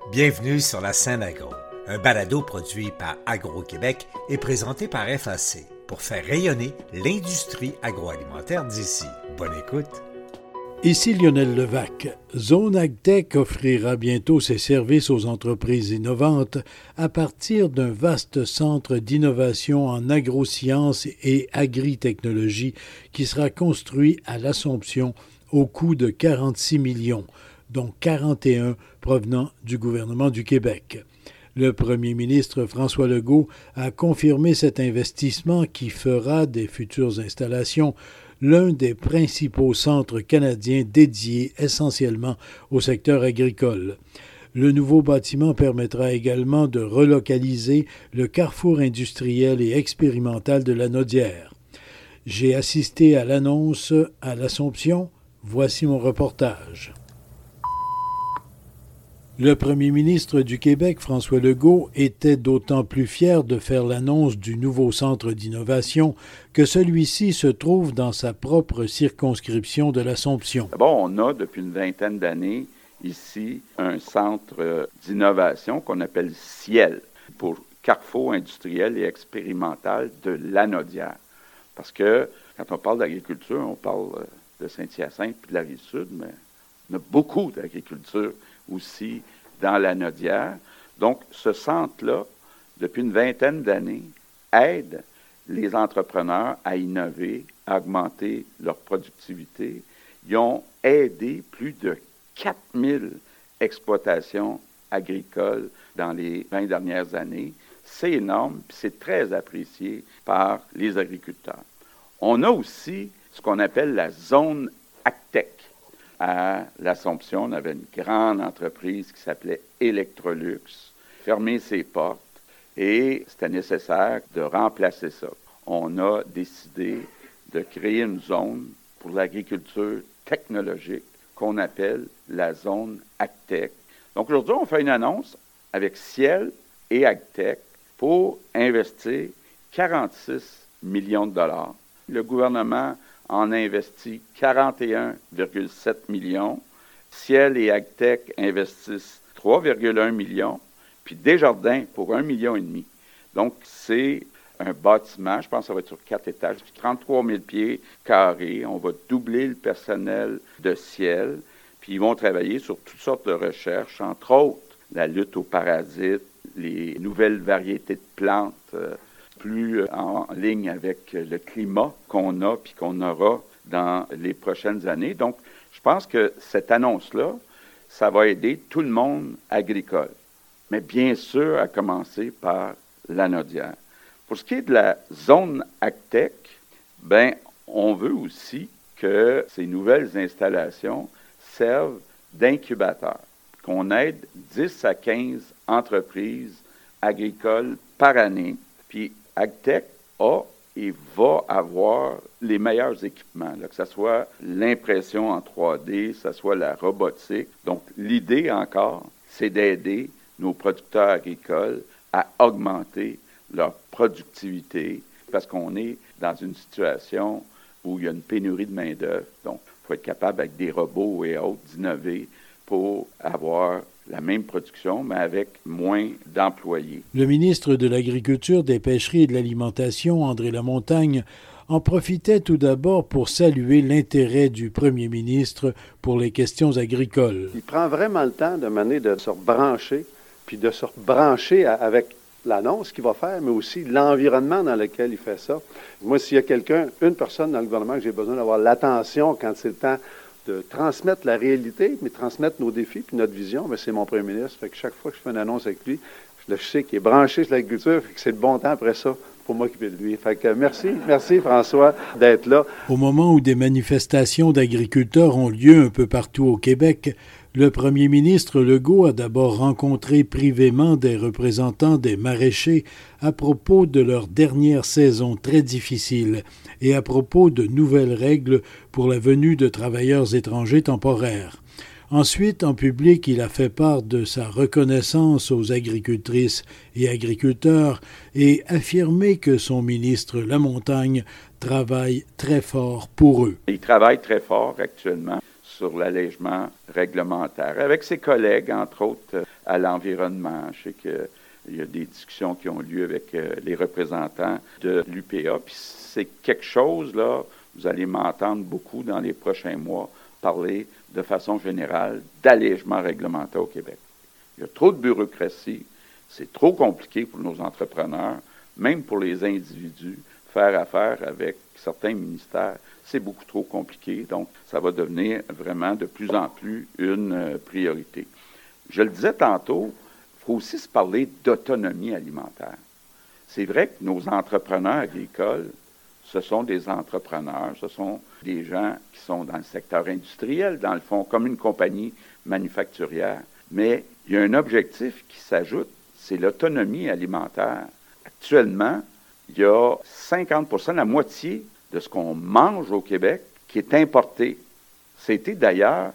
Bienvenue sur la scène agro, un balado produit par Agro-Québec et présenté par FAC pour faire rayonner l'industrie agroalimentaire d'ici. Bonne écoute! Ici Lionel Levac. Zone AgTech offrira bientôt ses services aux entreprises innovantes à partir d'un vaste centre d'innovation en agrosciences et agritechnologie qui sera construit à l'Assomption au coût de 46 millions, dont 41 provenant du gouvernement du Québec. Le premier ministre François Legault a confirmé cet investissement qui fera des futures installations l'un des principaux centres canadiens dédiés essentiellement au secteur agricole. Le nouveau bâtiment permettra également de relocaliser le carrefour industriel et expérimental de la Naudière. J'ai assisté à l'annonce à l'Assomption. Voici mon reportage. Le premier ministre du Québec, François Legault, était d'autant plus fier de faire l'annonce du nouveau centre d'innovation que celui-ci se trouve dans sa propre circonscription de l'Assomption. D'abord, on a depuis une vingtaine d'années ici un centre d'innovation qu'on appelle CIEL, pour Carrefour industriel et expérimental de la Naudière. Parce que quand on parle d'agriculture, on parle de Saint-Hyacinthe puis de la Rive-Sud, mais on a beaucoup d'agriculture aussi dans la Naudière. Donc, ce centre-là, depuis une vingtaine d'années, aide les entrepreneurs à innover, à augmenter leur productivité. Ils ont aidé plus de 4000 exploitations agricoles dans les 20 dernières années. C'est énorme, puis c'est très apprécié par les agriculteurs. On a aussi ce qu'on appelle la zone AgTech. À l'Assomption, on avait une grande entreprise qui s'appelait Electrolux, fermé ses portes, et c'était nécessaire de remplacer ça. On a décidé de créer une zone pour l'agriculture technologique qu'on appelle la zone AgTech. Donc aujourd'hui, on fait une annonce avec Ciel et AgTech pour investir 46 millions de dollars. Le gouvernement en a investi 41,7 millions. Ciel et AgTech investissent 3,1 millions, puis Desjardins pour 1,5 million. Donc, c'est un bâtiment, je pense que ça va être sur 4 étages, puis 33 000 pieds carrés. On va doubler le personnel de Ciel, puis ils vont travailler sur toutes sortes de recherches, entre autres la lutte aux parasites, les nouvelles variétés de plantes, plus en ligne avec le climat qu'on a puis qu'on aura dans les prochaines années. Donc, je pense que cette annonce-là, ça va aider tout le monde agricole. Mais bien sûr, à commencer par la Naudière. Pour ce qui est de la zone AgTech, on veut aussi que ces nouvelles installations servent d'incubateur, qu'on aide 10 à 15 entreprises agricoles par année. Puis AgTech a et va avoir les meilleurs équipements, là, que ce soit l'impression en 3D, que ce soit la robotique. Donc, l'idée encore, c'est d'aider nos producteurs agricoles à augmenter leur productivité parce qu'on est dans une situation où il y a une pénurie de main-d'œuvre. Donc, il faut être capable, avec des robots et autres, d'innover pour avoir la même production, mais avec moins d'employés. Le ministre de l'Agriculture, des Pêcheries et de l'Alimentation, André Lamontagne, en profitait tout d'abord pour saluer l'intérêt du premier ministre pour les questions agricoles. Il prend vraiment le temps de mener de se rebrancher, puis de se rebrancher avec l'annonce qu'il va faire, mais aussi l'environnement dans lequel il fait ça. Moi, s'il y a une personne dans le gouvernement que j'ai besoin d'avoir l'attention quand c'est le temps de transmettre la réalité, mais transmettre nos défis puis notre vision, c'est mon premier ministre. Fait que chaque fois que je fais une annonce avec lui, je sais qu'il est branché sur l'agriculture, fait que c'est le bon temps après ça pour m'occuper de lui. Fait que merci François d'être là. Au moment où des manifestations d'agriculteurs ont lieu un peu partout au Québec, le premier ministre Legault a d'abord rencontré privément des représentants des maraîchers à propos de leur dernière saison très difficile et à propos de nouvelles règles pour la venue de travailleurs étrangers temporaires. Ensuite, en public, il a fait part de sa reconnaissance aux agricultrices et agriculteurs et affirmé que son ministre Lamontagne travaille très fort pour eux. Il travaille très fort actuellement sur l'allègement réglementaire, avec ses collègues, entre autres, à l'environnement. Je sais qu'il y a des discussions qui ont lieu avec les représentants de l'UPA. Puis c'est quelque chose, là, vous allez m'entendre beaucoup dans les prochains mois parler de façon générale d'allègement réglementaire au Québec. Il y a trop de bureaucratie, c'est trop compliqué pour nos entrepreneurs, même pour les individus, faire affaire avec certains ministères, c'est beaucoup trop compliqué. Donc, ça va devenir vraiment de plus en plus une priorité. Je le disais tantôt, il faut aussi se parler d'autonomie alimentaire. C'est vrai que nos entrepreneurs agricoles, ce sont des entrepreneurs, ce sont des gens qui sont dans le secteur industriel, dans le fond, comme une compagnie manufacturière. Mais il y a un objectif qui s'ajoute, c'est l'autonomie alimentaire. Actuellement, il y a 50%, la moitié de ce qu'on mange au Québec qui est importé. C'était d'ailleurs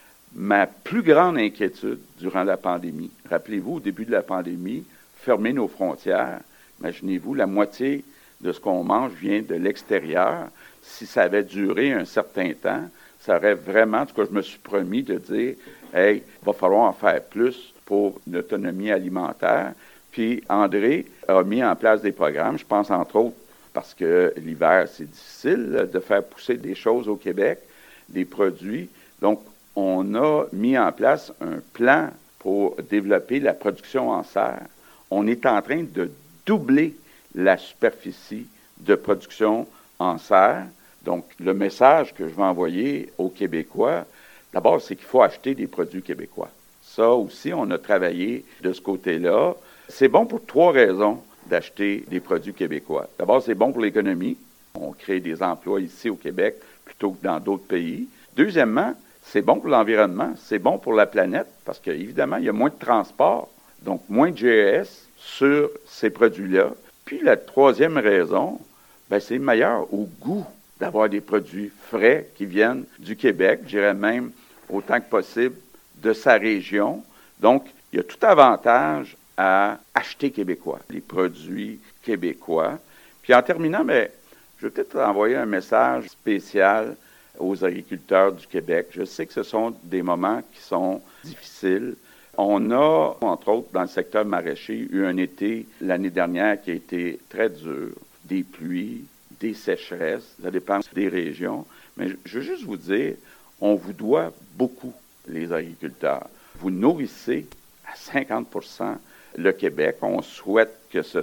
ma plus grande inquiétude durant la pandémie. Rappelez-vous, au début de la pandémie, fermer nos frontières. Imaginez-vous, la moitié de ce qu'on mange vient de l'extérieur. Si ça avait duré un certain temps, ça aurait vraiment, en tout cas, je me suis promis de dire, hey, il va falloir en faire plus pour une autonomie alimentaire. Puis André a mis en place des programmes, je pense entre autres, parce que l'hiver, c'est difficile de faire pousser des choses au Québec, des produits. Donc, on a mis en place un plan pour développer la production en serre. On est en train de doubler la superficie de production en serre. Donc, le message que je vais envoyer aux Québécois, d'abord, c'est qu'il faut acheter des produits québécois. Ça aussi, on a travaillé de ce côté-là. C'est bon pour 3 raisons d'acheter des produits québécois. D'abord, c'est bon pour l'économie. On crée des emplois ici au Québec plutôt que dans d'autres pays. Deuxièmement, c'est bon pour l'environnement, c'est bon pour la planète parce qu'évidemment, il y a moins de transport, donc moins de GES sur ces produits-là. Puis la troisième raison, c'est meilleur au goût d'avoir des produits frais qui viennent du Québec, je dirais même autant que possible de sa région. Donc, il y a tout avantage à acheter québécois, les produits québécois. Puis en terminant, je vais peut-être envoyer un message spécial aux agriculteurs du Québec. Je sais que ce sont des moments qui sont difficiles. On a, entre autres, dans le secteur maraîcher, eu un été l'année dernière qui a été très dur. Des pluies, des sécheresses, ça dépend des régions. Mais je veux juste vous dire, on vous doit beaucoup, les agriculteurs. Vous nourrissez à 50% le Québec. On souhaite que ce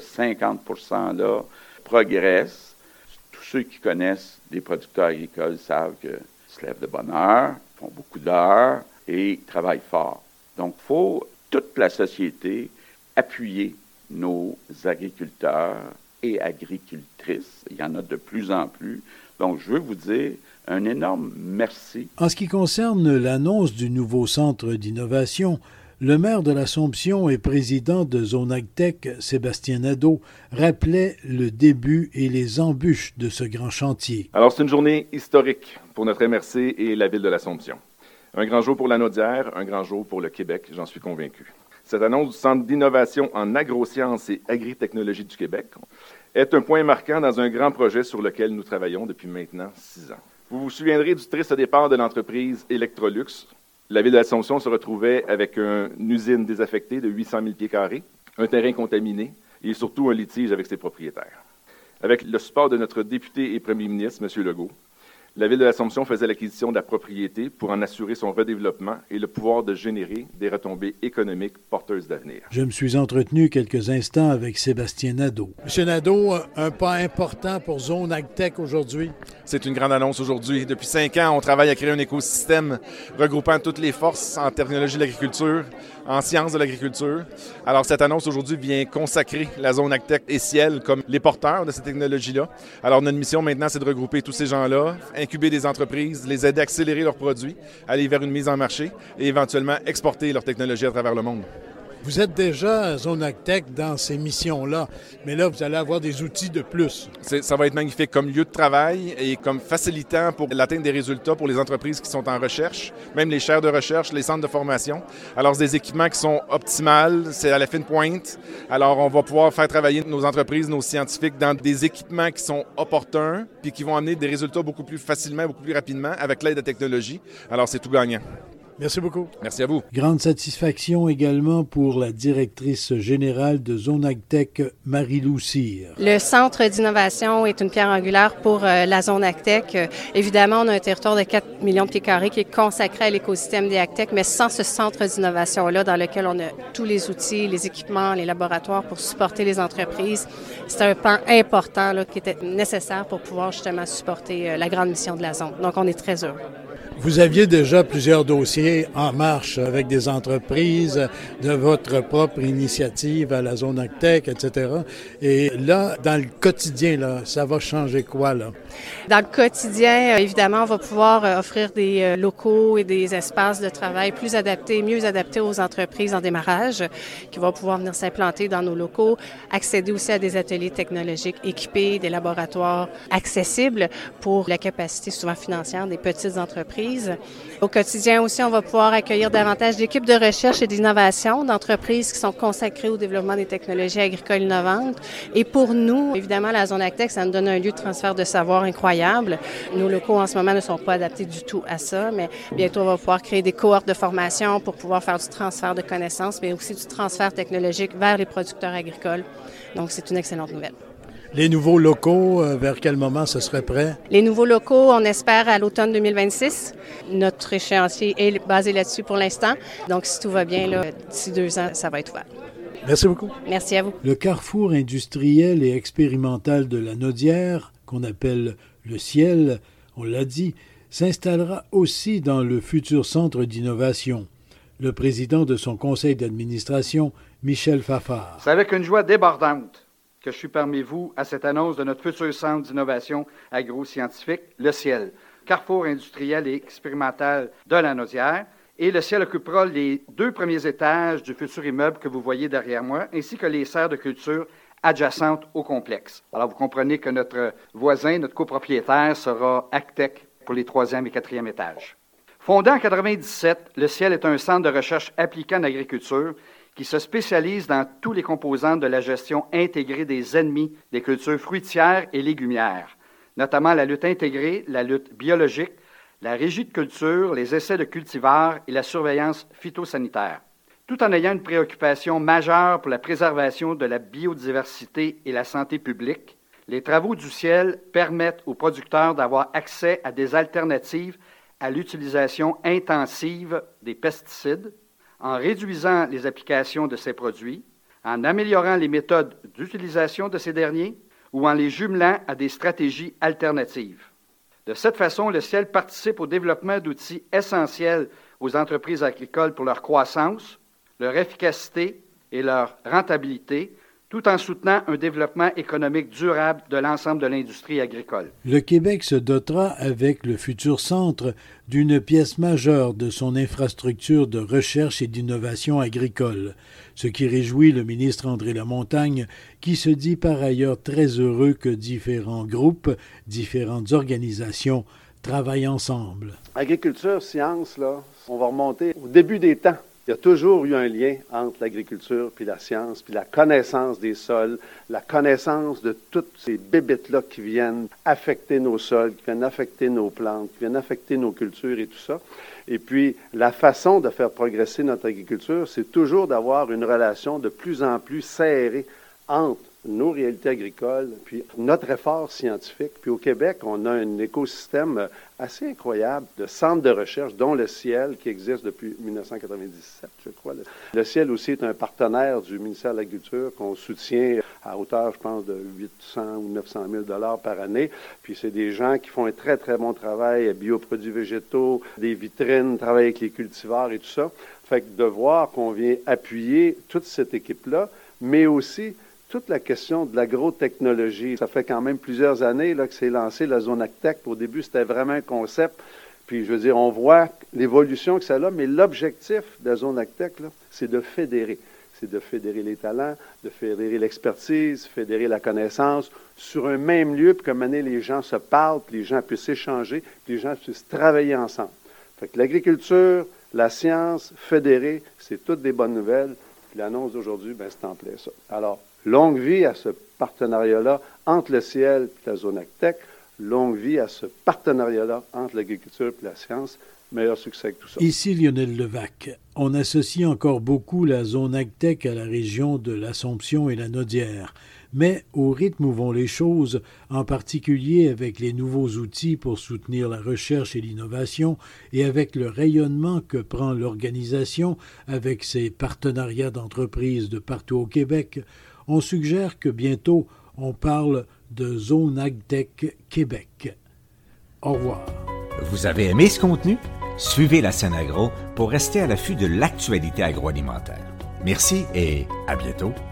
50%-là progresse. Tous ceux qui connaissent des producteurs agricoles savent qu'ils se lèvent de bonne heure, font beaucoup d'heures et travaillent fort. Donc, il faut, toute la société, appuyer nos agriculteurs et agricultrices. Il y en a de plus en plus. Donc, je veux vous dire un énorme merci. En ce qui concerne l'annonce du nouveau centre d'innovation, le maire de l'Assomption et président de Zone AgTech, Sébastien Nadeau, rappelait le début et les embûches de ce grand chantier. Alors, c'est une journée historique pour notre MRC et la ville de l'Assomption. Un grand jour pour la Naudière, un grand jour pour le Québec, j'en suis convaincu. Cette annonce du Centre d'innovation en agrosciences et agritechnologie du Québec est un point marquant dans un grand projet sur lequel nous travaillons depuis maintenant 6 ans. Vous vous souviendrez du triste départ de l'entreprise Electrolux. La ville de l'Assomption se retrouvait avec une usine désaffectée de 800 000 pieds carrés, un terrain contaminé et surtout un litige avec ses propriétaires. Avec le support de notre député et premier ministre, M. Legault, la ville de l'Assomption faisait l'acquisition de la propriété pour en assurer son redéveloppement et le pouvoir de générer des retombées économiques porteuses d'avenir. Je me suis entretenu quelques instants avec Sébastien Nadeau. Monsieur Nadeau, un pas important pour Zone AgTech aujourd'hui. C'est une grande annonce aujourd'hui. Depuis 5 ans, on travaille à créer un écosystème regroupant toutes les forces en technologie de l'agriculture, en sciences de l'agriculture. Alors, cette annonce aujourd'hui vient consacrer la Zone AgTech et Ciel comme les porteurs de cette technologie-là. Alors, notre mission maintenant, c'est de regrouper tous ces gens-là, incuber des entreprises, les aider à accélérer leurs produits, aller vers une mise en marché et éventuellement exporter leur technologie à travers le monde. Vous êtes déjà Zone AgTech dans ces missions-là, mais là, vous allez avoir des outils de plus. Ça va être magnifique comme lieu de travail et comme facilitant pour l'atteinte des résultats pour les entreprises qui sont en recherche, même les chaires de recherche, les centres de formation. Alors, c'est des équipements qui sont optimales, c'est à la fine pointe. Alors, on va pouvoir faire travailler nos entreprises, nos scientifiques dans des équipements qui sont opportuns puis qui vont amener des résultats beaucoup plus facilement, beaucoup plus rapidement avec l'aide de technologie. Alors, c'est tout gagnant. Merci beaucoup. Merci à vous. Grande satisfaction également pour la directrice générale de Zone AgTech, Marie-Lou Cyr. Le centre d'innovation est une pierre angulaire pour la Zone AgTech. Évidemment, on a un territoire de 4 millions de pieds carrés qui est consacré à l'écosystème des AgTech, mais sans ce centre d'innovation-là dans lequel on a tous les outils, les équipements, les laboratoires pour supporter les entreprises, c'est un pan important là, qui était nécessaire pour pouvoir justement supporter la grande mission de la zone. Donc, on est très heureux. Vous aviez déjà plusieurs dossiers en marche avec des entreprises de votre propre initiative à la Zone AgTech, etc. Et là, dans le quotidien, là, ça va changer quoi, là? Dans le quotidien, évidemment, on va pouvoir offrir des locaux et des espaces de travail plus adaptés, mieux adaptés aux entreprises en démarrage, qui vont pouvoir venir s'implanter dans nos locaux, accéder aussi à des ateliers technologiques équipés, des laboratoires accessibles pour la capacité souvent financière des petites entreprises. Au quotidien aussi, on va pouvoir accueillir davantage d'équipes de recherche et d'innovation, d'entreprises qui sont consacrées au développement des technologies agricoles innovantes. Et pour nous, évidemment, la Zone AgTech, ça nous donne un lieu de transfert de savoir incroyable. Nos locaux, en ce moment, ne sont pas adaptés du tout à ça, mais bientôt, on va pouvoir créer des cohortes de formation pour pouvoir faire du transfert de connaissances, mais aussi du transfert technologique vers les producteurs agricoles. Donc, c'est une excellente nouvelle. Les nouveaux locaux, vers quel moment ce serait prêt? Les nouveaux locaux, on espère à l'automne 2026. Notre échéancier est basé là-dessus pour l'instant. Donc, si tout va bien, là, d'ici 2 ans, ça va être ouvert. Merci beaucoup. Merci à vous. Le carrefour industriel et expérimental de la Naudière, qu'on appelle le Ciel, on l'a dit, s'installera aussi dans le futur centre d'innovation. Le président de son conseil d'administration, Michel Fafard. C'est avec une joie débordante que je suis parmi vous à cette annonce de notre futur centre d'innovation agro-scientifique, le Ciel, carrefour industriel et expérimental de la Naudière. Et le Ciel occupera les 2 premiers étages du futur immeuble que vous voyez derrière moi, ainsi que les serres de culture adjacentes au complexe. Alors, vous comprenez que notre voisin, notre copropriétaire, sera AgTech pour les 3e et 4e étages. Fondé en 1997, le Ciel est un centre de recherche appliqué en agriculture qui se spécialise dans tous les composants de la gestion intégrée des ennemis des cultures fruitières et légumières, notamment la lutte intégrée, la lutte biologique, la régie de culture, les essais de cultivars et la surveillance phytosanitaire. Tout en ayant une préoccupation majeure pour la préservation de la biodiversité et la santé publique, les travaux du Ciel permettent aux producteurs d'avoir accès à des alternatives à l'utilisation intensive des pesticides, en réduisant les applications de ces produits, en améliorant les méthodes d'utilisation de ces derniers ou en les jumelant à des stratégies alternatives. De cette façon, le Ciel participe au développement d'outils essentiels aux entreprises agricoles pour leur croissance, leur efficacité et leur rentabilité, tout en soutenant un développement économique durable de l'ensemble de l'industrie agricole. Le Québec se dotera avec le futur centre d'une pièce majeure de son infrastructure de recherche et d'innovation agricole, ce qui réjouit le ministre André Lamontagne, qui se dit par ailleurs très heureux que différents groupes, différentes organisations travaillent ensemble. Agriculture, science, là, on va remonter au début des temps. Il y a toujours eu un lien entre l'agriculture puis la science, puis la connaissance des sols, la connaissance de toutes ces bébites-là qui viennent affecter nos sols, qui viennent affecter nos plantes, qui viennent affecter nos cultures et tout ça. Et puis, la façon de faire progresser notre agriculture, c'est toujours d'avoir une relation de plus en plus serrée entre nos réalités agricoles, puis notre effort scientifique. Puis au Québec, on a un écosystème assez incroyable de centres de recherche, dont le Ciel, qui existe depuis 1997, je crois. Le Ciel aussi est un partenaire du ministère de l'Agriculture qu'on soutient à hauteur, je pense, de 800 ou 900 000 $ par année. Puis c'est des gens qui font un très, très bon travail, bioproduits végétaux, des vitrines, travaillent avec les cultivars et tout ça. Fait que de voir qu'on vient appuyer toute cette équipe-là, mais aussi toute la question de l'agrotechnologie. Ça fait quand même plusieurs années là, que c'est lancé la Zone AgTech. Au début, c'était vraiment un concept. Puis, je veux dire, on voit l'évolution que ça a, mais l'objectif de la zone AgTech, là, c'est de fédérer. C'est de fédérer les talents, de fédérer l'expertise, fédérer la connaissance sur un même lieu, puis comme les gens se parlent, puis les gens puissent échanger, puis les gens puissent travailler ensemble. Fait que l'agriculture, la science, fédérer, c'est toutes des bonnes nouvelles. Puis l'annonce d'aujourd'hui, ben, c'est en plein ça. Alors, longue vie à ce partenariat-là entre le ciel et la zone AgTech, longue vie à ce partenariat-là entre l'agriculture et la science. Meilleur succès avec tout ça. Ici Lionel Levac. On associe encore beaucoup la zone AgTech à la région de l'Assomption et la Naudière. Mais au rythme où vont les choses, en particulier avec les nouveaux outils pour soutenir la recherche et l'innovation et avec le rayonnement que prend l'organisation avec ses partenariats d'entreprises de partout au Québec, on suggère que bientôt on parle de Zone AgTech Québec. Au revoir. Vous avez aimé ce contenu? Suivez la scène agro pour rester à l'affût de l'actualité agroalimentaire. Merci et à bientôt.